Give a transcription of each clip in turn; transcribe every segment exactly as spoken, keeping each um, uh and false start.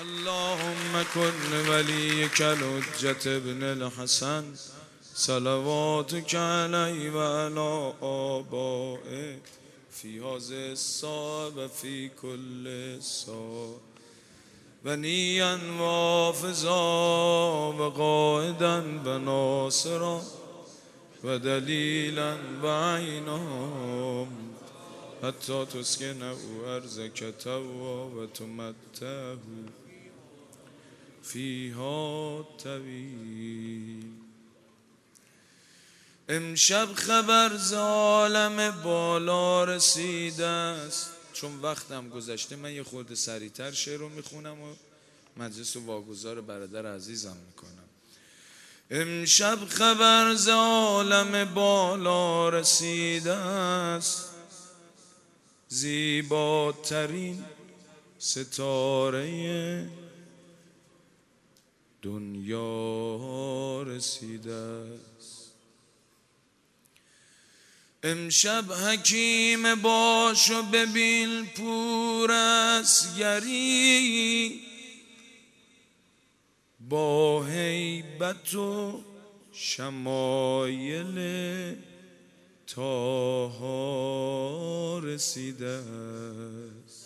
اللهم كن وليك الحجة ابن الحسن صلواتك عليه وعلى آبائه في هذه الساعة وفي كل ساعة ونيا وافزا وقائدا وناصرا ودليلا بعينا حتى تسكنه أرضك طوعا وتمتعه فیها طویل. امشب خبر ز عالم بالا رسیده است. چون وقتم گذشته من یه خورده سریعتر شعر رو میخونم و مجلس رو واگذار برادر عزیزم میکنم. امشب خبر ز عالم بالا رسیده است، زیباترین ستاره دنیا رسیده است. امشب حکیم باش و ببین پور اسگری با هیبت و شمایل طاها رسیده است.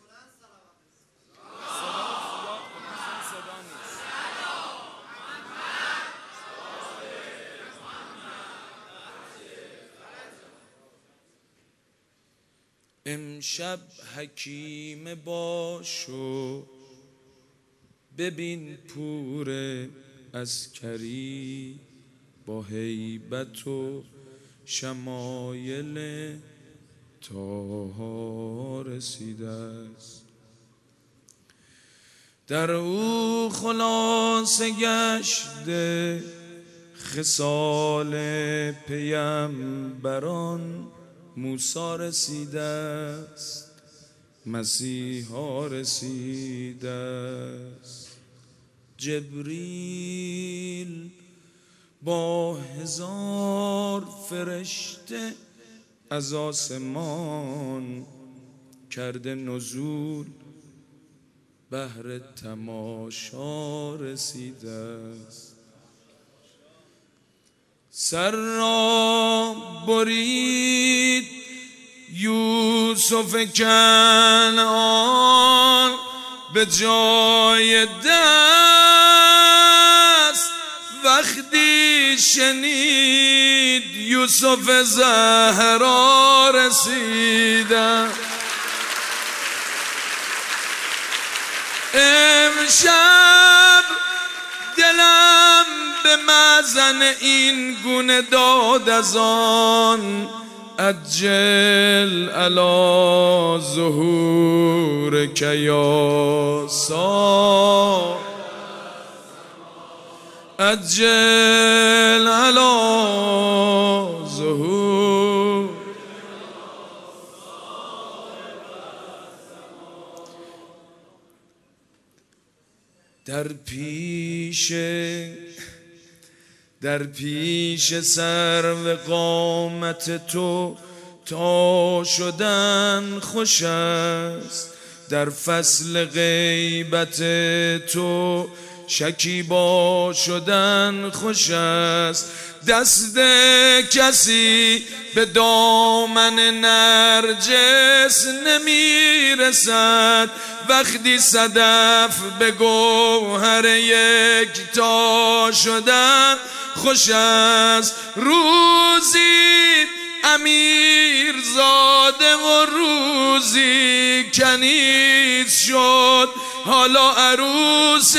امشب حکیم باش و ببین پور عسکری با هیبت و شمایل طاها رسیده است. در او خلاصه گشته خصال پیمبران موسی رسیده است، مسیحا رسیده است. جبریل با هزار فرشته از آسمان کرده نزول بهر تماشا رسیده است. سر را برید یوسف کنعان به جای دست، وقتی شنید یوسف زهرا رسیده. امشب دلم به مأذن این گونه داد از آن، عجل علی ظهورک یا سا، عجل علی ظهور. در پیش در پیش سرو قامت تو تا شدن خوش است، در فصل غیبت تو شکیبا شدن خوش است. دست کسی به دامن نرجس نمیرسد، وقتی صدف به گوهر یکتا شدن خوش است. روزی امیر زاده و روزی کنیز شد، حالا عروس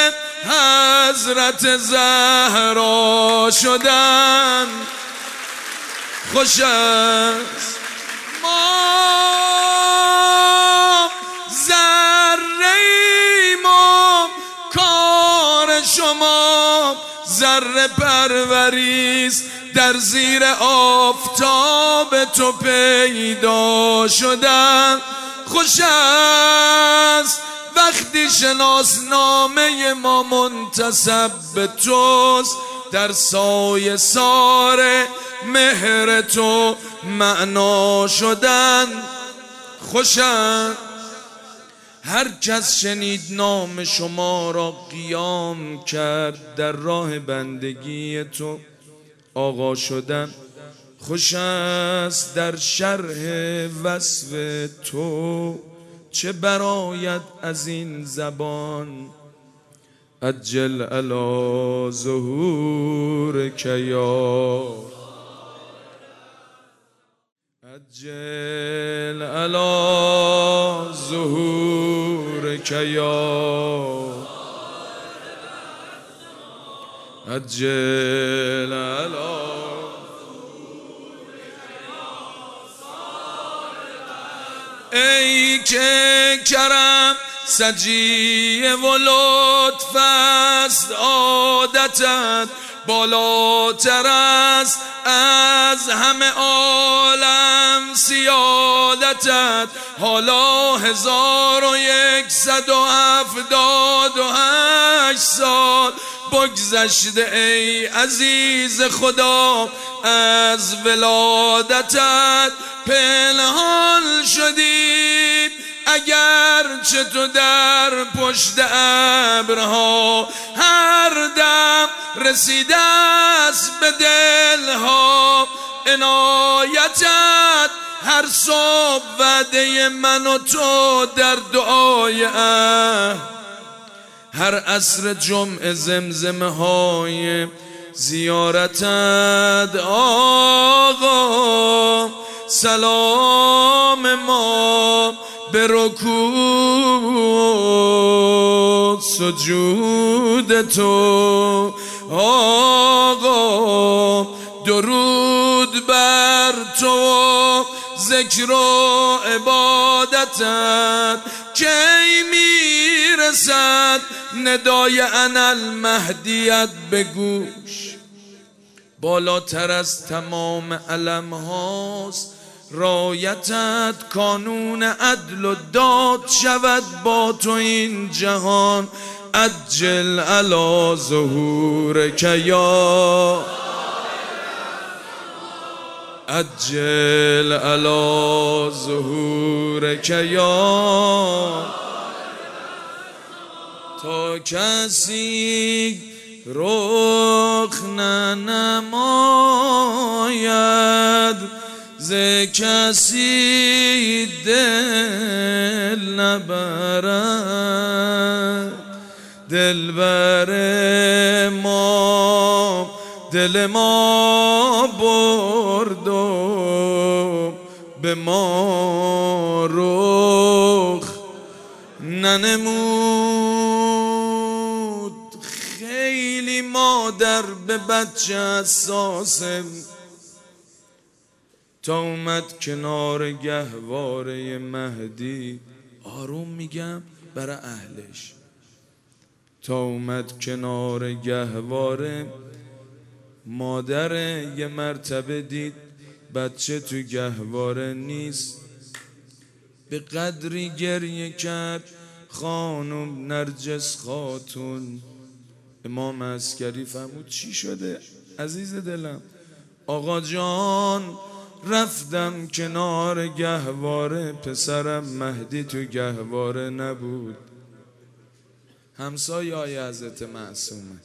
حضرت زهرا شدن خوش است. ما ذره ما کار شما ذره پروریست، در زیر آفتاب تو پیدا شدن خوش است. وقتی شناسنامه ما منتسب به توست، در سایه سار مهر تو معنا شدن خوش است. هر کس شنید نام شما را قیام کرد در راه بندگی تو. آقا شدن خوش است در شرح وصف تو، چه برآید از این زبان. عجل علی ظهورک یا عجل علی ظهورک یا عجل علی. ای که کرم سجیه و لطف است عادتت، بالاتر است از همه عالم سیادتت. حالا هزار و یکصد و هفتاد و هشت سال بگذشته ای عزیز خدا از ولادتت. پنهان شدی اگر چه تو در پشت ابرها، هر دم رسیده است به دلها عنایتت. هر صبح وعده من و تو در دعای اه، هر عصر جمعه زمزمه های زیارتت. آقا سلام ما به رکوع سجود تو. آقا درود بر تو ذکر و عبادتت. کی میرسد ندای انا المهدیت به گوش؟ بالاتر از تمام علم هاست رایتت. کانون عدل و داد شود با تو این جهان. عجل علی ظهورک یا عجل علی ظهورک یا. تا کسی رخ ننماید ز کسی دل نبرد. دلبر ما دل ما برد و به ما رخ ننمود. خیلی مادر به بچه حساسه، تا اومد کنار گهواره مهدی. آروم میگم برای اهلش. تا اومد کنار گهواره مادر یه مرتبه دید بچه تو گهواره نیست. به قدری گریه کرد خانم نرجس خاتون. امام عسکری فرمود چی شده عزیز دلم؟ آقا جان رفتم کنار گهواره، پسرم مهدی تو گهواره نبود. همسایه های حضرت معصومه.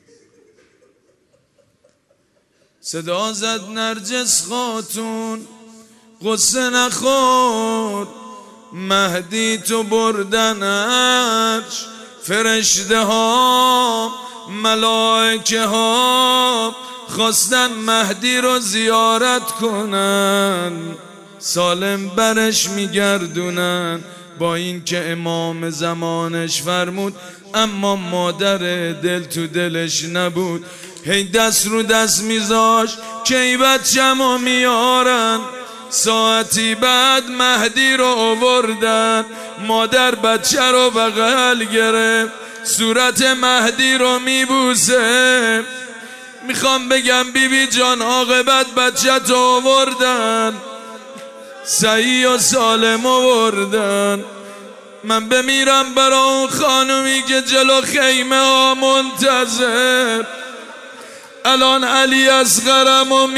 صدا زد نرجس خاتون قصه نخور، مهدی تو بردنش فرشته ها ملائکه ها خواستن مهدی رو زیارت کنن، سالم برش میگردونن. با این که امام زمانش فرمود اما مادر دل تو دلش نبود. هی دست رو دست میذاش که ای بچه‌مو میارن. ساعتی بعد مهدی رو آوردن، مادر بچه رو بغل گرفت، صورت مهدی رو میبوسه. میخوام بگم بی بی جان عاقبت بچه تو آوردن، صحیح و سالم آوردن. من بمیرم برا اون خانومی که جلو خیمه ها منتظر. الان علی اصغرم و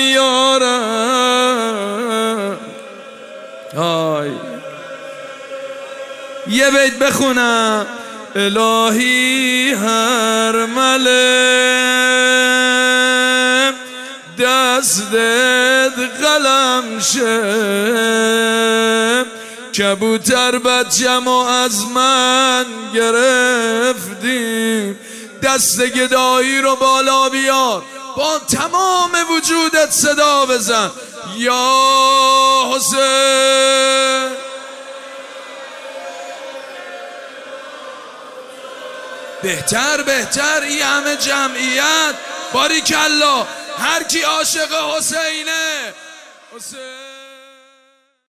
میارم. های یه بیت بخونم. الهی هر مله دستت قلم شه، کبوتر بچم و از من گرفتیم، دست گدایی رو بالا بیار، با تمام وجودت صدا بزن یا حسین. بهتر بهتر این همه جمعیت، باریکالله، هر کی عاشق حسینه. حسین